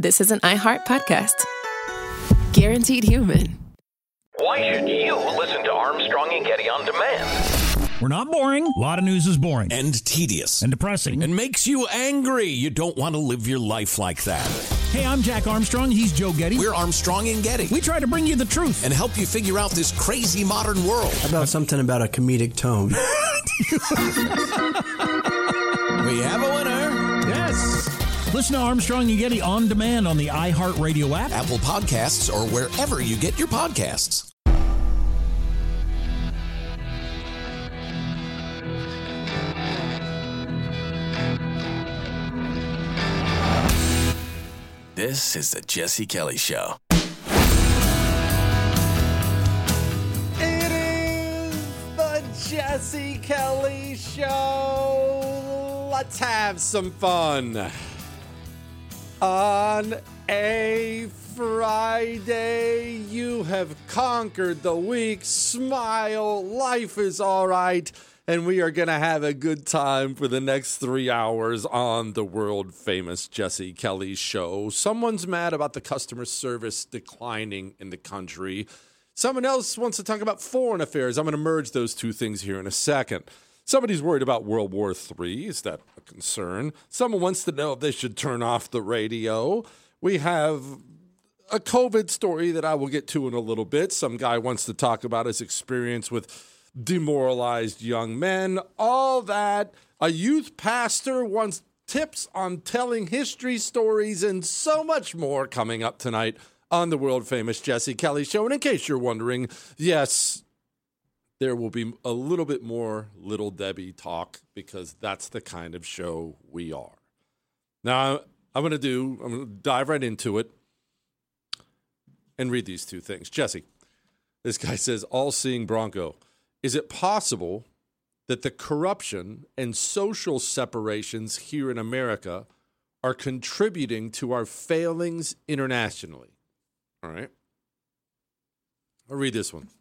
this is an iHeart podcast. Guaranteed human. Why should you listen to Armstrong and Getty on demand? We're not boring. A lot of news is boring. And tedious. And depressing. And makes you angry. You don't want to live your life like that. Hey, I'm Jack Armstrong. He's Joe Getty. We're Armstrong and Getty. We try to bring you the truth. And help you figure out this crazy modern world. How about something about a comedic tone? We have a winner. Yes. Listen to Armstrong and Getty on demand on the iHeartRadio app, Apple Podcasts, or wherever you get your podcasts. This is the Jesse Kelly Show. It is the Jesse Kelly Show. Let's have some fun. On a Friday, you have conquered the week. Smile, life is all right. And we are going to have a good time for the next 3 hours on the world-famous Jesse Kelly Show. Someone's mad about the customer service declining in the country. Someone else wants to talk about foreign affairs. I'm going to merge those two things here in a second. Somebody's worried about World War III. Is that a concern? Someone wants to know if they should turn off the radio. We have a COVID story that I will get to in a little bit. Some guy wants to talk about his experience with demoralized young men, all that. A youth pastor wants tips on telling history stories and so much more coming up tonight on the world-famous Jesse Kelly Show. And in case you're wondering, yes, there will be a little bit more Little Debbie talk because that's the kind of show we are. Now, I'm going to dive right into it and read these two things. Jesse, this guy says, all-seeing Bronco. Is it possible that the corruption and social separations here in America are contributing to our failings internationally? All right. I'll read this one.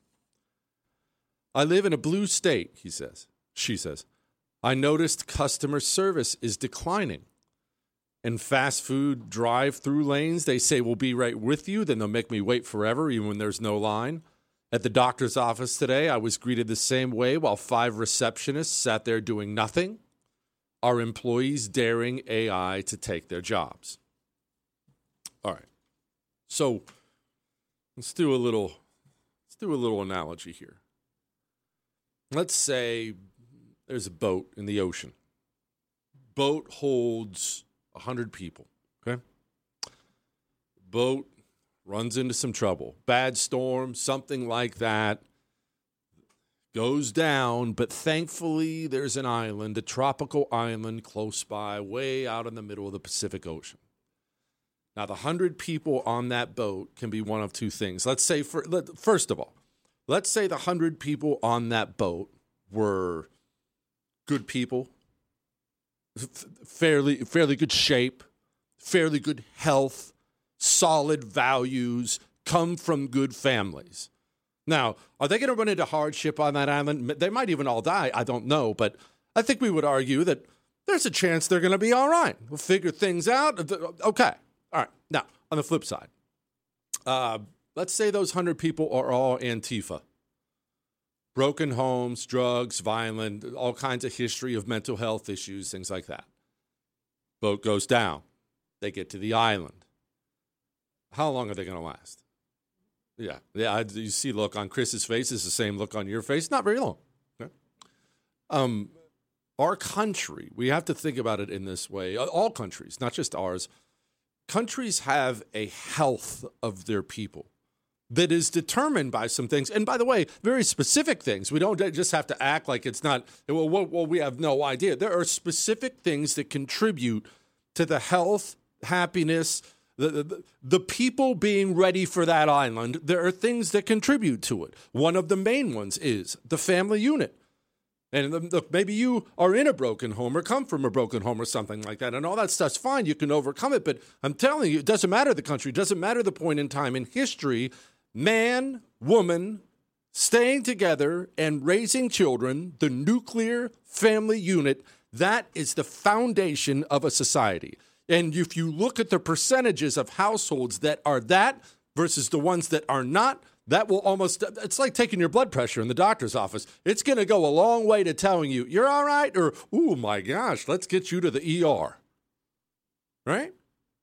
I live in a blue state, he says. She says, I noticed customer service is declining. In fast food drive-through lanes, they say we'll be right with you. Then they'll make me wait forever, even when there's no line. At the doctor's office today, I was greeted the same way while 5 receptionists sat there doing nothing. Are employees daring AI to take their jobs? All right. So let's do a little analogy here. Let's say there's a boat in the ocean. Boat holds 100 people, okay? Boat runs into some trouble. Bad storm, something like that. Goes down, but thankfully there's an island, a tropical island close by, way out in the middle of the Pacific Ocean. Now, the 100 people on that boat can be one of two things. Let's say, first of all, let's say the 100 people on that boat were good people, fairly good shape, fairly good health, solid values, come from good families. Now, are they going to run into hardship on that island? They might even all die. I don't know. But I think we would argue that there's a chance they're going to be all right. We'll figure things out. Okay. All right. Now, on the flip side, let's say those 100 people are all Antifa. Broken homes, drugs, violent, all kinds of history of mental health issues, things like that. Boat goes down. They get to the island. How long are they going to last? Yeah. You see look on Chris's face is the same look on your face. Not very long. Okay. Our country, we have to think about it in this way. All countries, not just ours. Countries have a health of their people that is determined by some things. And by the way, very specific things. We don't just have to act like it's not, well, we have no idea. There are specific things that contribute to the health, happiness, the people being ready for that island. There are things that contribute to it. One of the main ones is the family unit. And look, maybe you are in a broken home or come from a broken home or something like that, and all that stuff's fine. You can overcome it. But I'm telling you, it doesn't matter the country. It doesn't matter the point in time in history. Man, woman, staying together and raising children, the nuclear family unit, that is the foundation of a society. And if you look at the percentages of households that are that versus the ones that are not, that will it's like taking your blood pressure in the doctor's office. It's going to go a long way to telling you, you're all right, or, oh my gosh, let's get you to the ER. Right?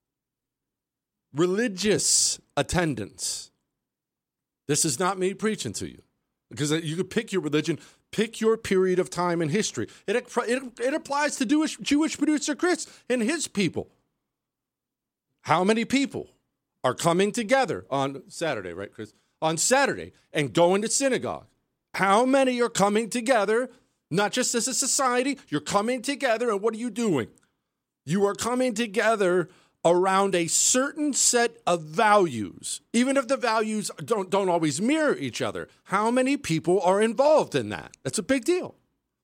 Religious attendance. This is not me preaching to you. Because you could pick your religion, pick your period of time in history. It applies to Jewish producer Chris and his people. How many people are coming together on Saturday, right, Chris? On Saturday and going to synagogue? How many are coming together, not just as a society, you're coming together, and what are you doing? You are coming together around a certain set of values, even if the values don't always mirror each other. How many people are involved in that? That's a big deal.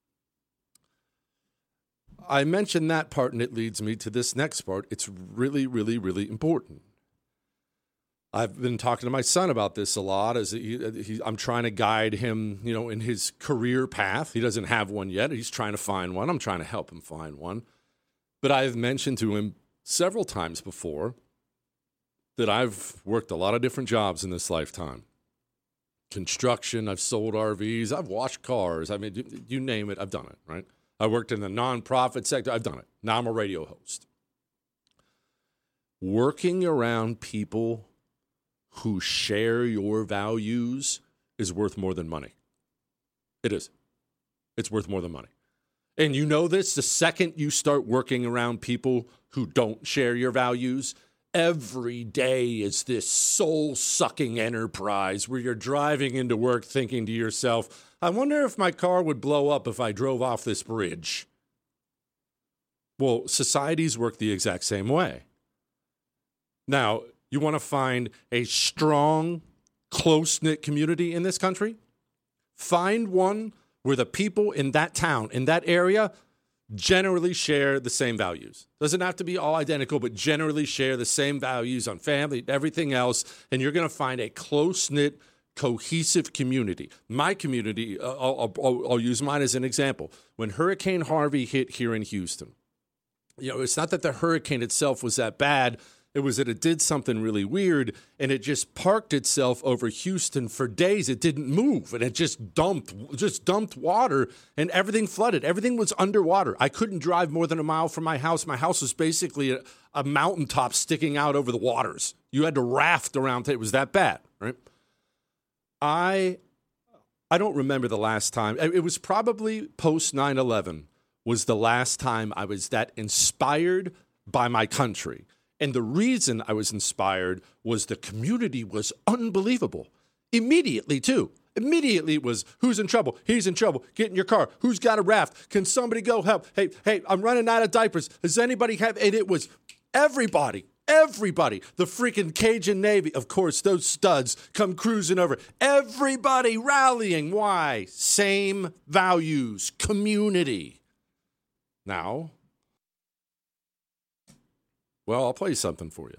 I mentioned that part, and it leads me to this next part. It's really, really, really important. I've been talking to my son about this a lot. I'm trying to guide him, in his career path. He doesn't have one yet. He's trying to find one. I'm trying to help him find one. But I've mentioned to him several times before that I've worked a lot of different jobs in this lifetime. Construction, I've sold RVs, I've washed cars. I mean, you name it, I've done it, right? I worked in the nonprofit sector, I've done it. Now I'm a radio host. Working around people who share your values is worth more than money. It is. It's worth more than money. And you know this, the second you start working around people who don't share your values, every day is this soul-sucking enterprise where you're driving into work thinking to yourself, I wonder if my car would blow up if I drove off this bridge. Well, societies work the exact same way. Now, you want to find a strong, close-knit community in this country? Find one where the people in that town, in that area, generally share the same values. Doesn't have to be all identical, but generally share the same values on family, everything else, and you're going to find a close-knit, cohesive community. My community, I'll use mine as an example. When Hurricane Harvey hit here in Houston, it's not that the hurricane itself was that bad. It was that it did something really weird, and it just parked itself over Houston for days. It didn't move, and it just dumped water, and everything flooded. Everything was underwater. I couldn't drive more than a mile from my house. My house was basically a mountaintop sticking out over the waters. You had to raft around. It was that bad, right? I don't remember the last time. It was probably post 9/11 was the last time I was that inspired by my country. And the reason I was inspired was the community was unbelievable. Immediately, too. Immediately it was, who's in trouble? He's in trouble. Get in your car. Who's got a raft? Can somebody go help? Hey, I'm running out of diapers. Does anybody have? And it was everybody. The freaking Cajun Navy, of course, those studs come cruising over. Everybody rallying. Why? Same values, community. Now, well, I'll play something for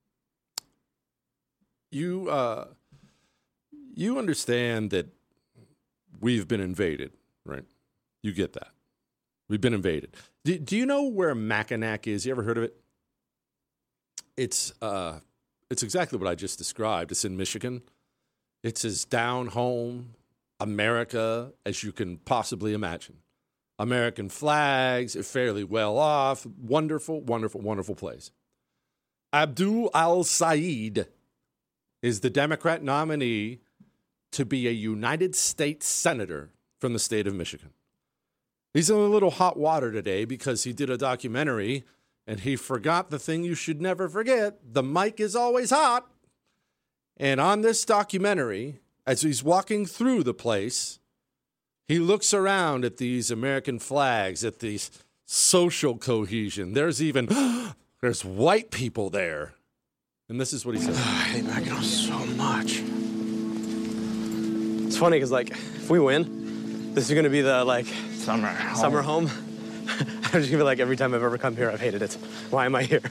you. You understand that we've been invaded, right? You get that. We've been invaded. Do you know where Mackinac is? You ever heard of it? It's exactly what I just described. It's in Michigan. It's as down home America as you can possibly imagine. American flags, fairly well off. Wonderful, wonderful, wonderful place. Abdul al-Sayed is the Democrat nominee to be a United States Senator from the state of Michigan. He's in a little hot water today because he did a documentary and he forgot the thing you should never forget. The mic is always hot. And on this documentary, as he's walking through the place, he looks around at these American flags, at these social cohesion. There's white people there. And this is what he says. I hate Mackinac so much. It's funny because, if we win, this is going to be the, summer home. I'm just going to be like, every time I've ever come here, I've hated it. Why am I here?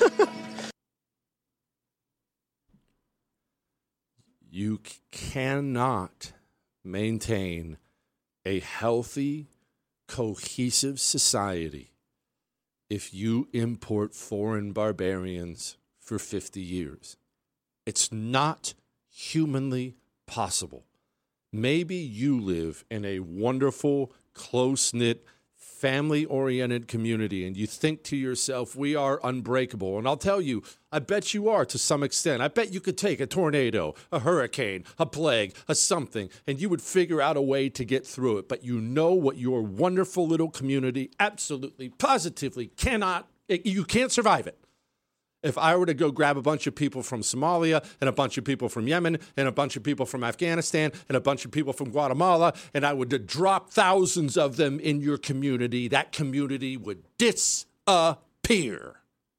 You cannot maintain a healthy, cohesive society if you import foreign barbarians for 50 years. It's not humanly possible. Maybe you live in a wonderful, close-knit, family-oriented community, and you think to yourself, we are unbreakable. And I'll tell you, I bet you are to some extent. I bet you could take a tornado, a hurricane, a plague, a something, and you would figure out a way to get through it. But you know what your wonderful little community absolutely, positively you can't survive it. If I were to go grab a bunch of people from Somalia and a bunch of people from Yemen and a bunch of people from Afghanistan and a bunch of people from Guatemala, and I would drop thousands of them in your community, that community would disappear.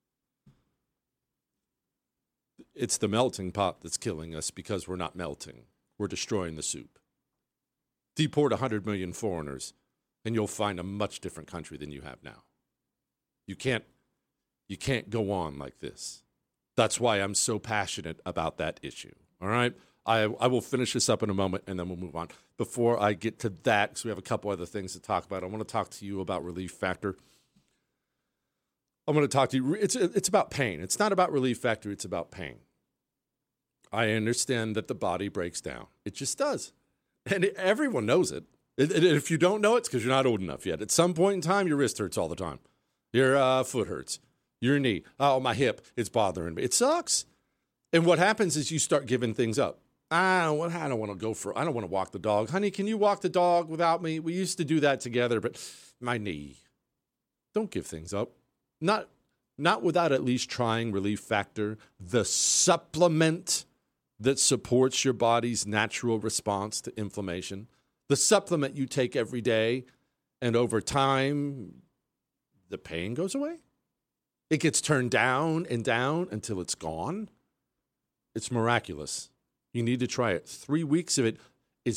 It's the melting pot that's killing us because we're not melting. We're destroying the soup. Deport 100 million foreigners, and you'll find a much different country than you have now. You can't go on like this. That's why I'm so passionate about that issue. All right? I will finish this up in a moment, and then we'll move on. Before I get to that, because we have a couple other things to talk about, I want to talk to you about Relief Factor. I'm going to talk to you. It's about pain. It's not about Relief Factor. It's about pain. I understand that the body breaks down. It just does. And everyone knows it. If you don't know it, it's because you're not old enough yet. At some point in time, your wrist hurts all the time. Your foot hurts. Your knee. Oh, my hip. It's bothering me. It sucks. And what happens is you start giving things up. I don't want to walk the dog. Honey, can you walk the dog without me? We used to do that together, but my knee. Don't give things up. Not without at least trying Relief Factor, the supplement that supports your body's natural response to inflammation. The supplement you take every day, and over time, the pain goes away. It gets turned down and down until it's gone. It's miraculous. You need to try it. 3 weeks of it is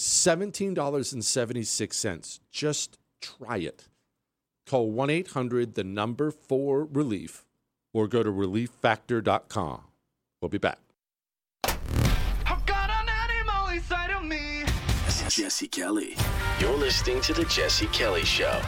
$17.76. Just try it. Call 1-800-4RELIEF or go to relieffactor.com. We'll be back. I've got an animal inside of me. This is Jesse Kelly. You're listening to The Jesse Kelly Show.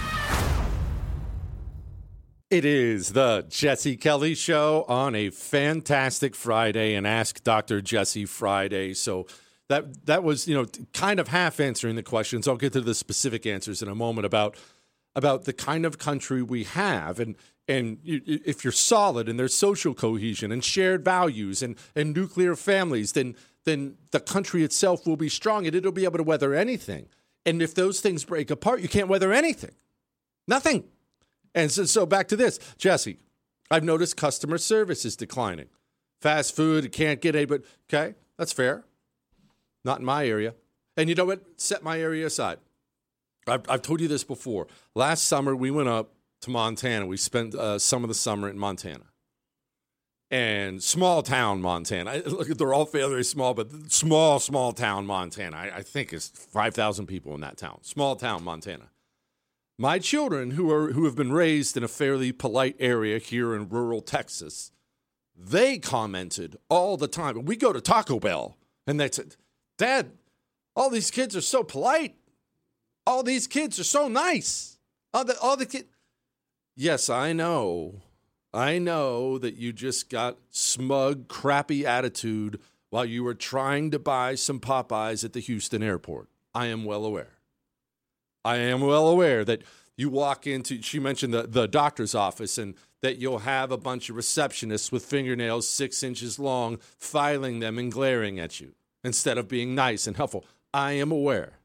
It is the Jesse Kelly Show on a fantastic Friday, and Ask Dr. Jesse Friday. So that was, kind of half answering the questions. I'll get to the specific answers in a moment about the kind of country we have, and if you're solid and there's social cohesion and shared values and nuclear families, then the country itself will be strong and it'll be able to weather anything. And if those things break apart, you can't weather anything. Nothing. And so back to this, Jesse, I've noticed customer service is declining. Fast food, can't get but okay, that's fair. Not in my area. And you know what? Set my area aside. I've told you this before. Last summer, we went up to Montana. We spent some of the summer in Montana. And small town Montana. Look, they're all fairly small, but small town Montana. I think it's 5,000 people in that town. Small town Montana. My children, who have been raised in a fairly polite area here in rural Texas, they commented all the time. We go to Taco Bell, and they said, "Dad, all these kids are so polite. All these kids are so nice. All the kids." Yes, I know that you just got smug, crappy attitude while you were trying to buy some Popeyes at the Houston airport. I am well aware. I am well aware that you walk into, she mentioned the doctor's office, and that you'll have a bunch of receptionists with fingernails 6 inches long filing them and glaring at you instead of being nice and helpful. I am aware.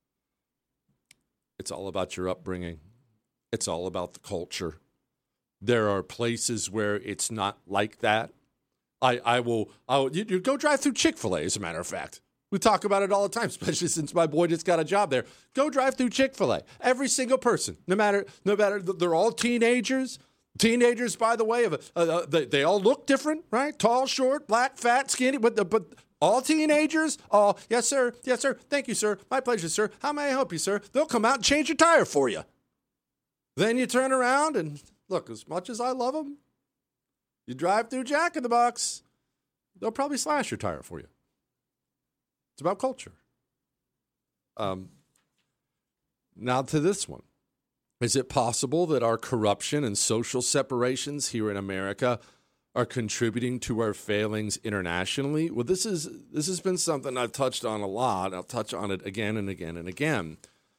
It's all about your upbringing. It's all about the culture. There are places where it's not like that. You go drive through Chick-fil-A, as a matter of fact. We talk about it all the time, especially since my boy just got a job there. Go drive through Chick-fil-A. Every single person, no matter, they're all teenagers. Teenagers, by the way, they all look different, right? Tall, short, black, fat, skinny, but all teenagers. All, yes, sir. Yes, sir. Thank you, sir. My pleasure, sir. How may I help you, sir? They'll come out and change your tire for you. Then you turn around and look, as much as I love them, you drive through Jack in the Box, they'll probably slash your tire for you. It's about culture. Now to this one. Is it possible that our corruption and social separations here in America are contributing to our failings internationally? Well, this has been something I've touched on a lot. I'll touch on it again and again and again.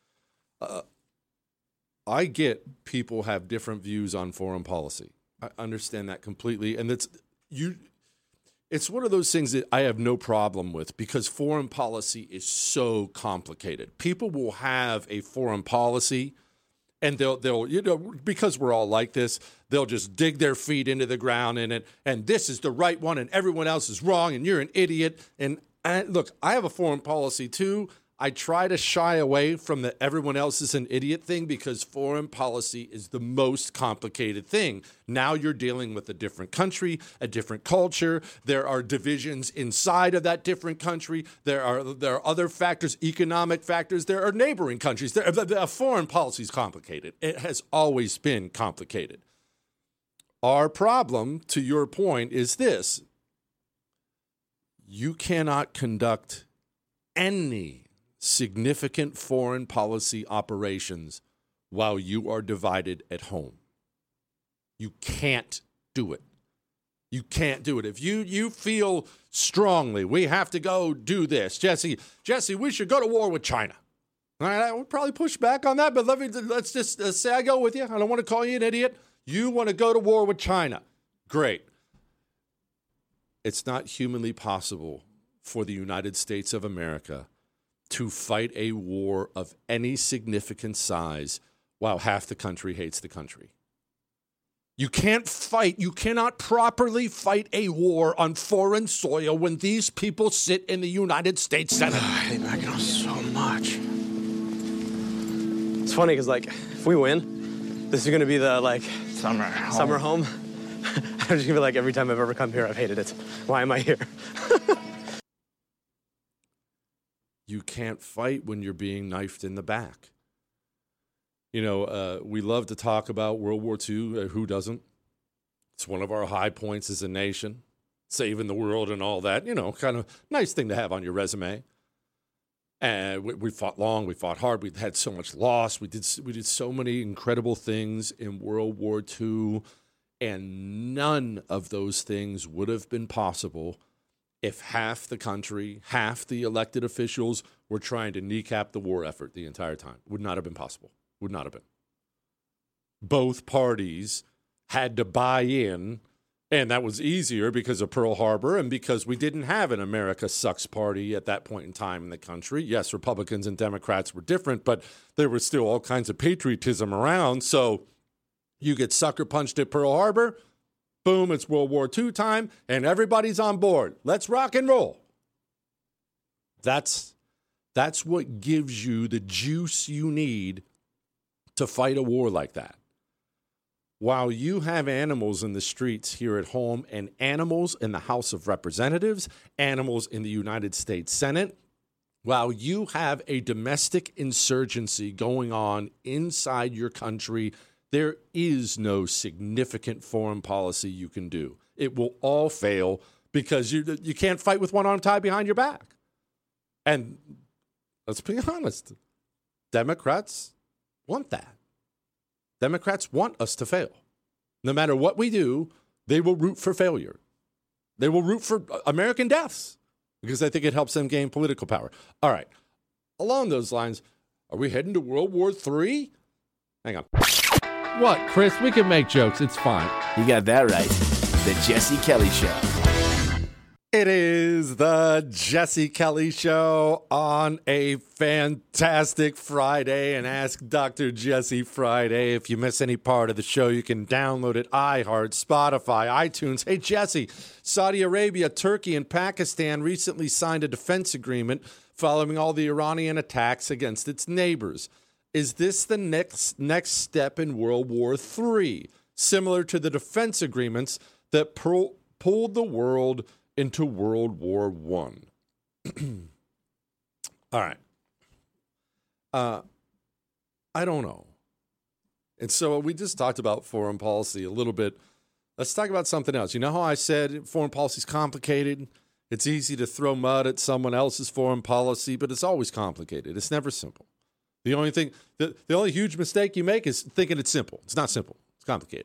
I get people have different views on foreign policy. I understand that completely, and it's one of those things that I have no problem with because foreign policy is so complicated. People will have a foreign policy. And they'll because we're all like this, they'll just dig their feet into the ground in it, and this is the right one, and everyone else is wrong, and you're an idiot. And look, I have a foreign policy too. I try to shy away from the everyone else is an idiot thing because foreign policy is the most complicated thing. Now you're dealing with a different country, a different culture. There are divisions inside of that different country. There are other factors, economic factors. There are neighboring countries. Foreign policy is complicated. It has always been complicated. Our problem, to your point, is this. You cannot conduct any significant foreign policy operations while you are divided at home. You can't do it. You can't do it. If you feel strongly, we have to go do this. Jesse, we should go to war with China. All right, I would probably push back on that, but let's just say I go with you. I don't want to call you an idiot. You want to go to war with China. Great. It's not humanly possible for the United States of America to fight a war of any significant size while half the country hates the country. You cannot properly fight a war on foreign soil when these people sit in the United States Senate. I hate Mackinac so much. It's funny because, if we win, this is going to be the, summer home. I'm just going to be like, every time I've ever come here, I've hated it. Why am I here? You can't fight when you're being knifed in the back. We love to talk about World War II. Who doesn't? It's one of our high points as a nation, saving the world and all that. Kind of nice thing to have on your resume. And we fought long, we fought hard, we had so much loss. We did so many incredible things in World War II, and none of those things would have been possible if half the country, half the elected officials were trying to kneecap the war effort the entire time. Would not have been possible. Would not have been. Both parties had to buy in, and that was easier because of Pearl Harbor and because we didn't have an America Sucks party at that point in time in the country. Yes, Republicans and Democrats were different, but there was still all kinds of patriotism around. So you get sucker punched at Pearl Harbor, boom, it's World War II time, and everybody's on board. Let's rock and roll. That's what gives you the juice you need to fight a war like that. While you have animals in the streets here at home and animals in the House of Representatives, animals in the United States Senate, while you have a domestic insurgency going on inside your country, there is no significant foreign policy you can do. It will all fail because you can't fight with one arm tied behind your back. And let's be honest, Democrats want that. Democrats want us to fail. No matter what we do, they will root for failure. They will root for American deaths because they think it helps them gain political power. All right. Along those lines, are we heading to World War III? Hang on. What, Chris? We can make jokes. It's fine. You got that right. The Jesse Kelly Show. It is the Jesse Kelly Show on a fantastic Friday, and Ask Dr. Jesse Friday. If you miss any part of the show, you can download it, iHeart, Spotify, iTunes. Hey, Jesse, Saudi Arabia, Turkey, and Pakistan recently signed a defense agreement following all the Iranian attacks against its neighbors. Is this the next step in World War III, similar to the defense agreements that pulled the world into World War I? All right. I don't know. And so we just talked about foreign policy a little bit. Let's talk about something else. You know how I said foreign policy is complicated? It's easy to throw mud at someone else's foreign policy, but it's always complicated. It's never simple. The only huge mistake you make is thinking it's simple. It's not simple. It's complicated.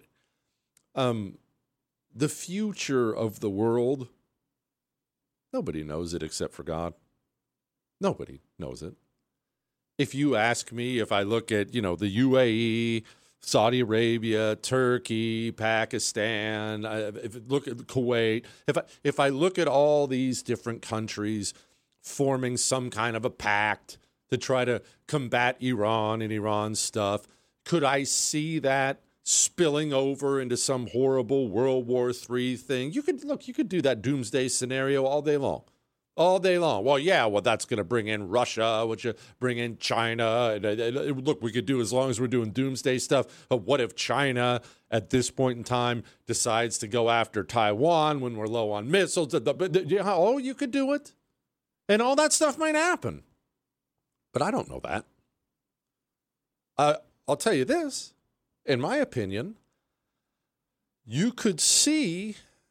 The future of the world, nobody knows it except for God. Nobody knows it. If you ask me, if I look at, the UAE, Saudi Arabia, Turkey, Pakistan, if I look at Kuwait, if I look at all these different countries forming some kind of a pact to try to combat Iran and Iran's stuff, could I see that spilling over into some horrible World War III thing? You could do that doomsday scenario all day long. All day long. Well, that's going to bring in Russia, which bring in China. Look, we could do as long as we're doing doomsday stuff. But what if China, at this point in time, decides to go after Taiwan when we're low on missiles? You could do it. And all that stuff might happen. But I don't know that. I'll tell you this. In my opinion, you could see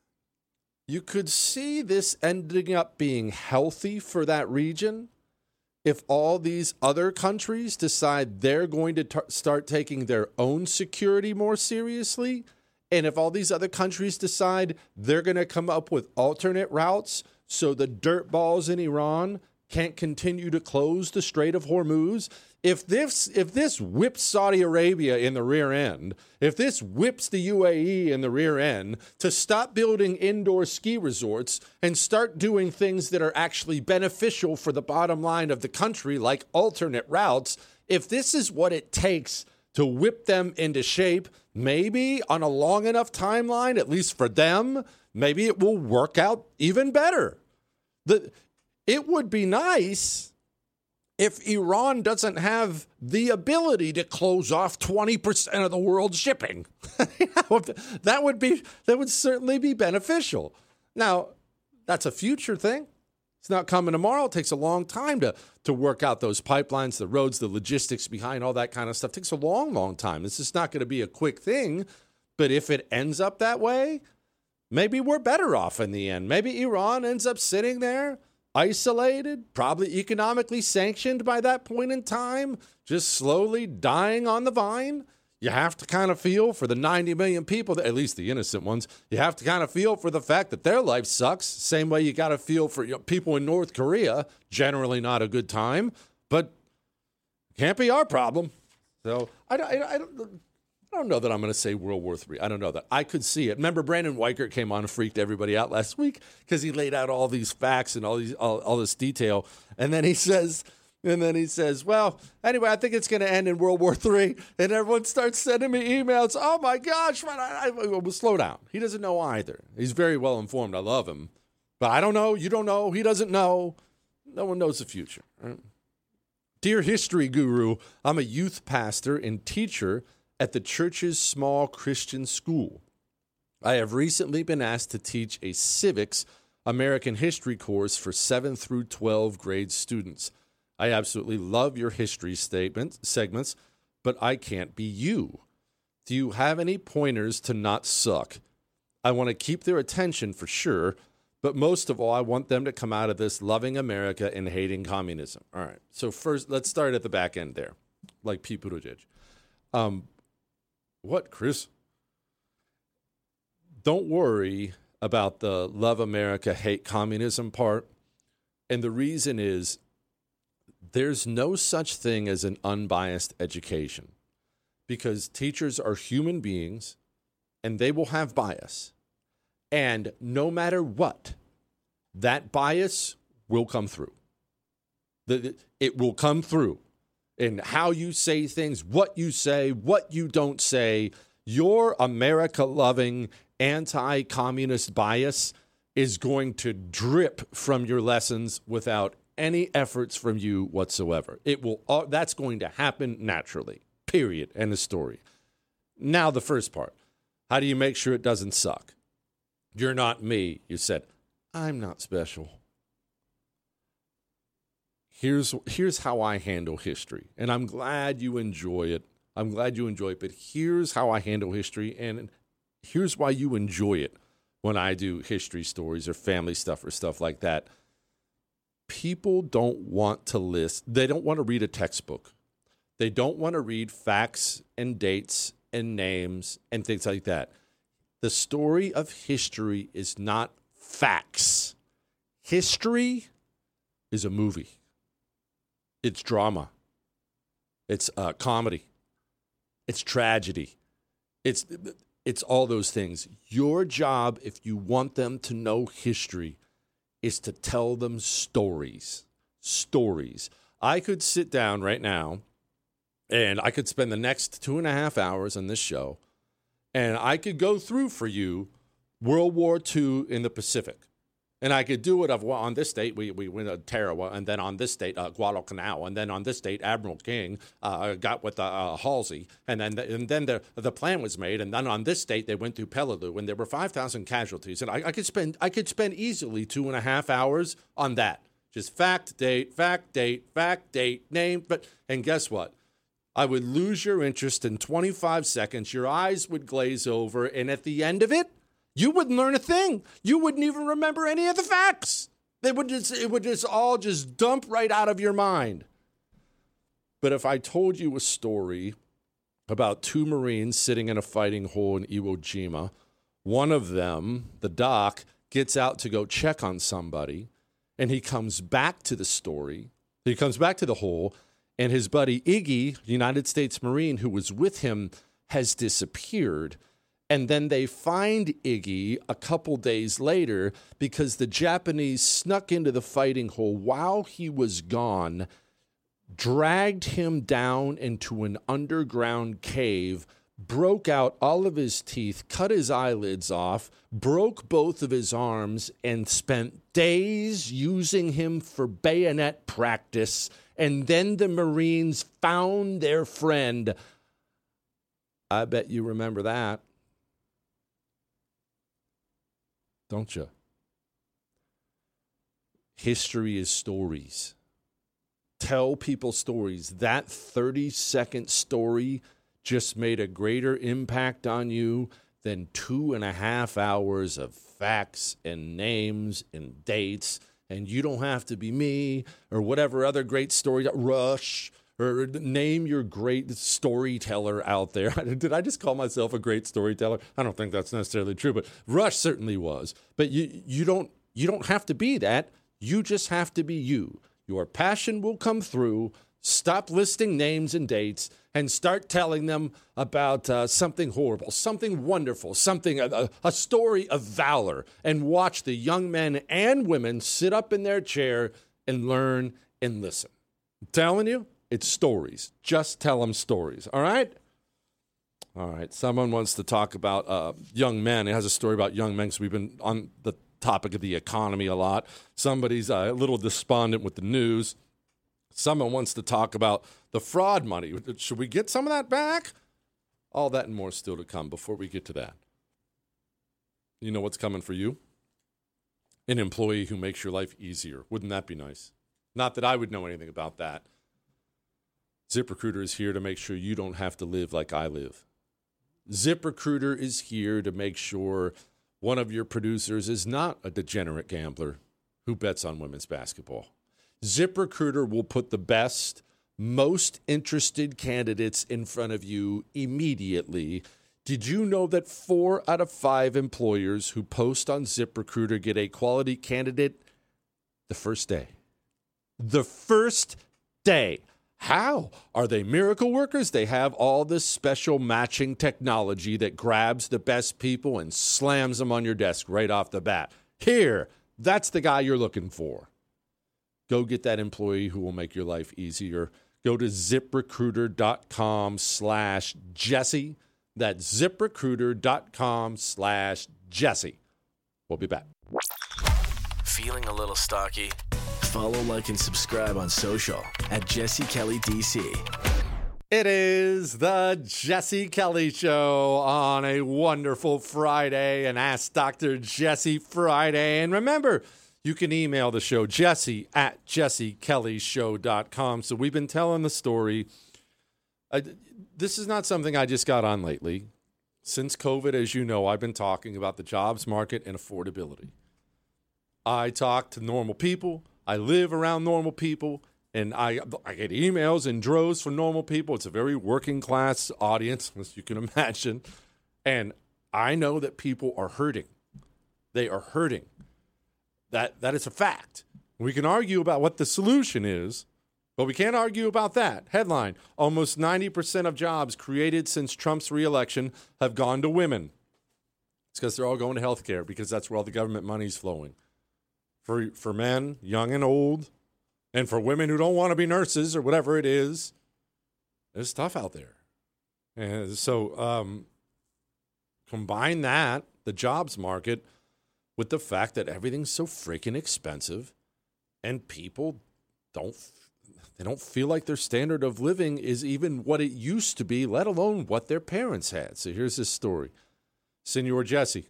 this ending up being healthy for that region if all these other countries decide they're going to start taking their own security more seriously, and if all these other countries decide they're going to come up with alternate routes so the dirtballs in Iran can't continue to close the Strait of Hormuz. If this whips Saudi Arabia in the rear end, if this whips the UAE in the rear end to stop building indoor ski resorts and start doing things that are actually beneficial for the bottom line of the country, like alternate routes, if this is what it takes to whip them into shape, maybe on a long enough timeline, at least for them, maybe it will work out even better. It would be nice if Iran doesn't have the ability to close off 20% of the world's shipping. That would certainly be beneficial. Now, that's a future thing. It's not coming tomorrow. It takes a long time to work out those pipelines, the roads, the logistics behind all that kind of stuff. It takes a long, long time. This is not going to be a quick thing. But if it ends up that way, maybe we're better off in the end. Maybe Iran ends up sitting there, isolated, probably economically sanctioned by that point in time, just slowly dying on the vine. You have to kind of feel for the 90 million people, at least the innocent ones. You have to kind of feel for the fact that their life sucks. Same way you got to feel for people in North Korea. Generally not a good time, but can't be our problem. So I don't know that I'm going to say World War III. I don't know that. I could see it. Remember, Brandon Weichert came on and freaked everybody out last week because he laid out all these facts and all this detail, and then he says, well, anyway, I think it's going to end in World War III, and everyone starts sending me emails. Oh my gosh, well, slow down. He doesn't know either. He's very well informed. I love him, but I don't know. You don't know. He doesn't know. No one knows the future. Right? Dear history guru, I'm a youth pastor and teacher at the church's small Christian school. I have recently been asked to teach a civics American history course for 7 through 12 grade students. I absolutely love your history segments, but I can't be you. Do you have any pointers to not suck? I want to keep their attention for sure, but most of all, I want them to come out of this loving America and hating communism. All right, so first, let's start at the back end there, like Pete Buttigieg. What, Chris? Don't worry about the love America, hate communism part. And the reason is there's no such thing as an unbiased education because teachers are human beings and they will have bias. And no matter what, that bias will come through. It will come through. In how you say things, what you don't say, your America-loving, anti-communist bias is going to drip from your lessons without any efforts from you whatsoever. That's going to happen naturally, period, end of story. Now the first part. How do you make sure it doesn't suck? You're not me. You said, I'm not special. Here's how I handle history, and I'm glad you enjoy it. But here's how I handle history, and here's why you enjoy it when I do history stories or family stuff or stuff like that. People don't want to list. They don't want to read a textbook. They don't want to read facts and dates and names and things like that. The story of history is not facts. History is a movie. It's drama. It's comedy. It's tragedy. It's all those things. Your job, if you want them to know history, is to tell them stories. Stories. I could sit down right now and I could spend the next 2.5 hours on this show, and I could go through for you World War II in the Pacific. And I could do it on this date, we went Tarawa, and then on this date, Guadalcanal, and then on this date, Admiral King got with Halsey, and then the plan was made, and then on this date, they went through Peleliu, and there were 5,000 casualties. And I could spend easily 2.5 hours on that. Just fact, date, name, and guess what? I would lose your interest in 25 seconds. Your eyes would glaze over. And at the end of it, you wouldn't learn a thing. You wouldn't even remember any of the facts. It would just all dump right out of your mind. But if I told you a story about 2 Marines sitting in a fighting hole in Iwo Jima, one of them, the doc, gets out to go check on somebody, and he comes back to the story. He comes back to the hole, and his buddy Iggy, United States Marine, who was with him, has disappeared. And then they find Iggy a couple days later because the Japanese snuck into the fighting hole while he was gone, dragged him down into an underground cave, broke out all of his teeth, cut his eyelids off, broke both of his arms, and spent days using him for bayonet practice. And then the Marines found their friend. I bet you remember that. Don't you? History is stories. Tell people stories. That 30-second story just made a greater impact on you than 2.5 hours of facts and names and dates. And you don't have to be me or whatever other great story, Rush, or name your great storyteller out there. Did I just call myself a great storyteller? I don't think that's necessarily true, but Rush certainly was. But you don't have to be that. You just have to be you. Your passion will come through. Stop listing names and dates and start telling them about something horrible, something wonderful, something a story of valor, and watch the young men and women sit up in their chair and learn and listen. I'm telling you, it's stories. Just tell them stories, all right? All right, someone wants to talk about young men. It has a story about young men because we've been on the topic of the economy a lot. Somebody's a little despondent with the news. Someone wants to talk about the fraud money. Should we get some of that back? All that and more still to come. Before we get to that, you know what's coming for you? An employee who makes your life easier. Wouldn't that be nice? Not that I would know anything about that. ZipRecruiter is here to make sure you don't have to live like I live. ZipRecruiter is here to make sure one of your producers is not a degenerate gambler who bets on women's basketball. ZipRecruiter will put the best, most interested candidates in front of you immediately. Did you know that 4 out of 5 employers who post on ZipRecruiter get a quality candidate the first day? The first day. How? Are they miracle workers? They have all this special matching technology that grabs the best people and slams them on your desk right off the bat. Here, that's the guy you're looking for. Go get that employee who will make your life easier. Go to ZipRecruiter.com/Jesse. That's ZipRecruiter.com/Jesse. We'll be back. Feeling a little stocky? Follow, like, and subscribe on social at Jesse Kelly DC. It is the Jesse Kelly Show on a wonderful Friday, an Ask Dr. Jesse Friday. And remember, you can email the show, jesse@jessekellyshow.com. So we've been telling the story. This is not something I just got on lately. Since COVID, as you know, I've been talking about the jobs market and affordability. I talk to normal people. I live around normal people. And I get emails in droves from normal people. It's a very working class audience, as you can imagine. And I know that people are hurting. They are hurting. That is a fact. We can argue about what the solution is, but we can't argue about that. Headline, almost 90% of jobs created since Trump's reelection have gone to women. It's because they're all going to healthcare, because that's where all the government money's flowing. For men, young and old, and for women who don't want to be nurses or whatever it is, it's tough out there. And so combine that, the jobs market, with the fact that everything's so freaking expensive and people don't feel like their standard of living is even what it used to be, let alone what their parents had. So here's this story. Senor Jesse,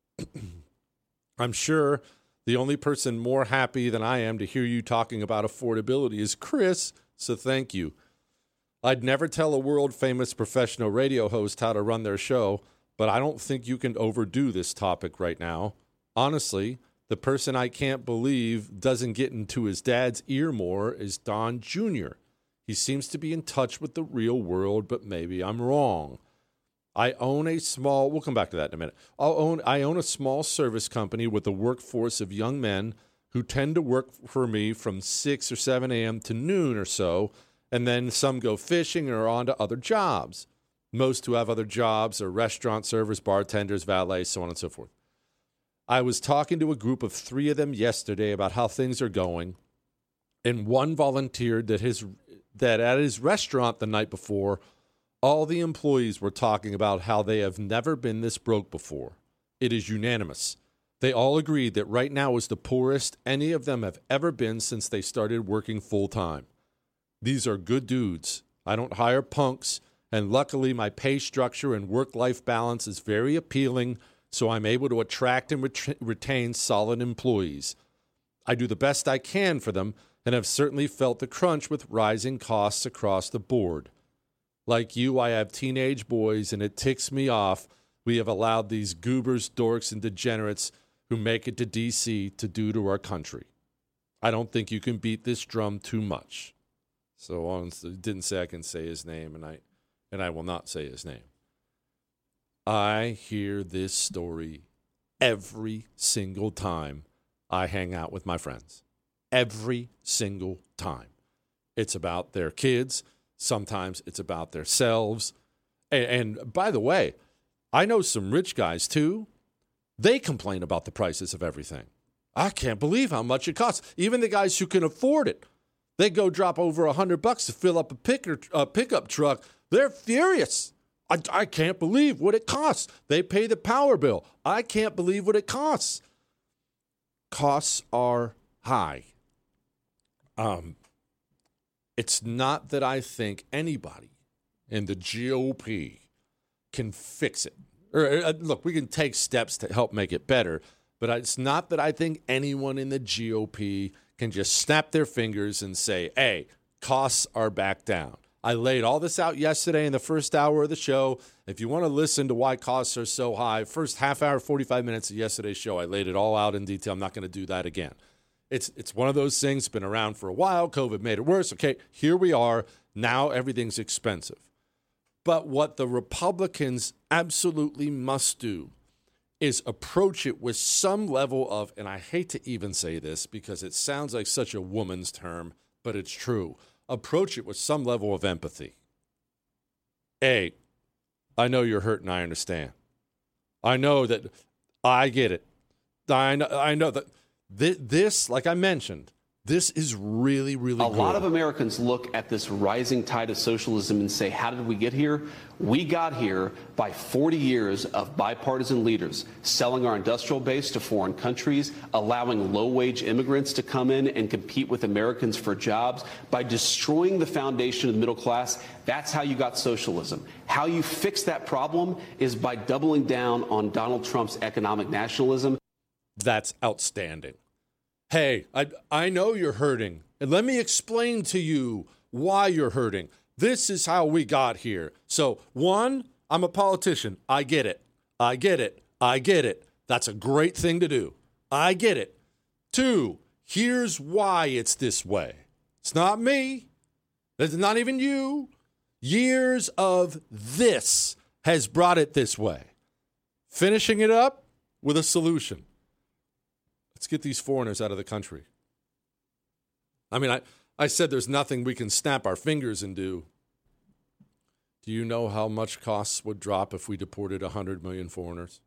I'm sure the only person more happy than I am to hear you talking about affordability is Chris, so thank you. I'd never tell a world-famous professional radio host how to run their show, but I don't think you can overdo this topic right now. Honestly, the person I can't believe doesn't get into his dad's ear more is Don Jr. He seems to be in touch with the real world, but maybe I'm wrong. I own a small, we'll come back to that in a minute. I own a small service company with a workforce of young men who tend to work for me from 6 or 7 a.m. to noon or so, and then some go fishing or on to other jobs. Most who have other jobs are restaurant servers, bartenders, valets, so on and so forth. I was talking to a group of 3 of them yesterday about how things are going, and one volunteered that at his restaurant the night before, all the employees were talking about how they have never been this broke before. It is unanimous. They all agreed that right now is the poorest any of them have ever been since they started working full-time. These are good dudes. I don't hire punks, and luckily my pay structure and work-life balance is very appealing, so I'm able to attract and retain solid employees. I do the best I can for them and have certainly felt the crunch with rising costs across the board. Like you, I have teenage boys, and it ticks me off we have allowed these goobers, dorks, and degenerates who make it to D.C. to do to our country. I don't think you can beat this drum too much. So on, didn't say I can say his name, and I will not say his name. I hear this story every single time I hang out with my friends. Every single time. It's about their kids. Sometimes it's about themselves. And by the way, I know some rich guys too. They complain about the prices of everything. I can't believe how much it costs. Even the guys who can afford it. They go drop over $100 to fill up a pickup truck. They're furious. I can't believe what it costs. They pay the power bill. I can't believe what it costs. Costs are high. It's not that I think anybody in the GOP can fix it. Look, we can take steps to help make it better, but it's not that I think anyone in the GOP can just snap their fingers and say, hey, costs are back down. I laid all this out yesterday in the first hour of the show. If you want to listen to why costs are so high, first half hour, 45 minutes of yesterday's show, I laid it all out in detail. I'm not going to do that again. It's one of those things, been around for a while. COVID made it worse. Okay, here we are. Now everything's expensive. But what the Republicans absolutely must do is approach it with some level of, and I hate to even say this because it sounds like such a woman's term, but it's true. Approach it with some level of empathy. Hey, I know you're hurt and I understand. I know that I get it. I know that this, like I mentioned, this is really, really good. A lot of Americans look at this rising tide of socialism and say, how did we get here? We got here by 40 years of bipartisan leaders selling our industrial base to foreign countries, allowing low-wage immigrants to come in and compete with Americans for jobs, by destroying the foundation of the middle class. That's how you got socialism. How you fix that problem is by doubling down on Donald Trump's economic nationalism. That's outstanding. Hey, I know you're hurting, and let me explain to you why you're hurting. This is how we got here. So, 1, I'm a politician. I get it. I get it. I get it. That's a great thing to do. I get it. 2, here's why it's this way. It's not me. It's not even you. Years of this has brought it this way. Finishing it up with a solution. Let's get these foreigners out of the country. I mean, I said there's nothing we can snap our fingers and do. Do you know how much costs would drop if we deported 100 million foreigners?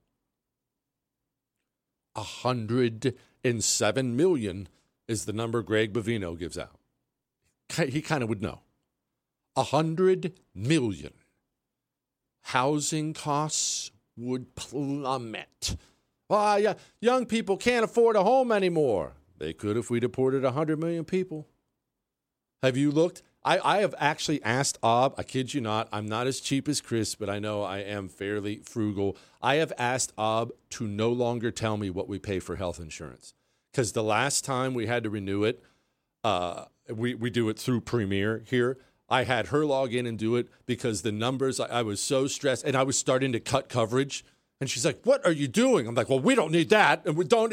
107 million is the number Greg Bovino gives out. He kind of would know. 100 million. Housing costs would plummet. Well, yeah, young people can't afford a home anymore. They could if we deported 100 million people. Have you looked? I have actually asked Ob, I kid you not, I'm not as cheap as Chris, but I know I am fairly frugal. I have asked Ob to no longer tell me what we pay for health insurance. Because the last time we had to renew it, we do it through Premier here. I had her log in and do it because the numbers, I was so stressed, and I was starting to cut coverage. And she's like, "What are you doing?" I'm like, "Well, we don't need that, and we don't.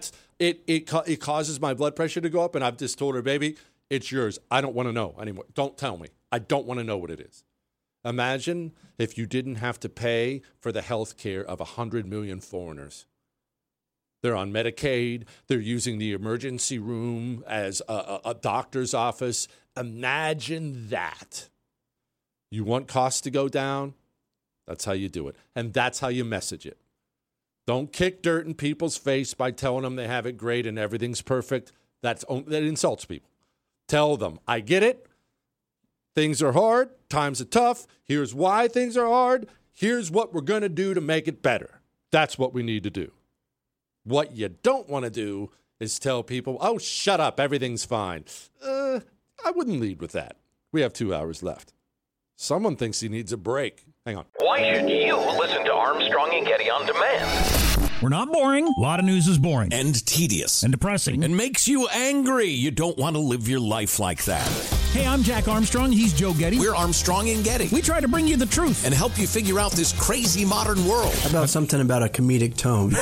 It causes my blood pressure to go up." And I've just told her, "Baby, it's yours. I don't want to know anymore. Don't tell me. I don't want to know what it is." Imagine if you didn't have to pay for the health care of 100 million foreigners. They're on Medicaid. They're using the emergency room as a doctor's office. Imagine that. You want costs to go down? That's how you do it. And that's how you message it. Don't kick dirt in people's face by telling them they have it great and everything's perfect. That insults people. Tell them, I get it. Things are hard. Times are tough. Here's why things are hard. Here's what we're going to do to make it better. That's what we need to do. What you don't want to do is tell people, "Oh, shut up. Everything's fine." I wouldn't lead with that. We have 2 hours left. Someone thinks he needs a break. Hang on. Why should you listen to Armstrong and Getty on demand? We're not boring. A lot of news is boring. And tedious. And depressing. And makes you angry. You don't want to live your life like that. Hey, I'm Jack Armstrong. He's Joe Getty. We're Armstrong and Getty. We try to bring you the truth. And help you figure out this crazy modern world. How about something about a comedic tone?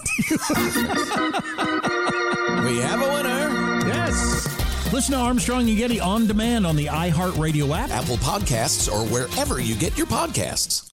We have a winner. Yes. Listen to Armstrong and Getty on demand on the iHeartRadio app, Apple Podcasts, or wherever you get your podcasts.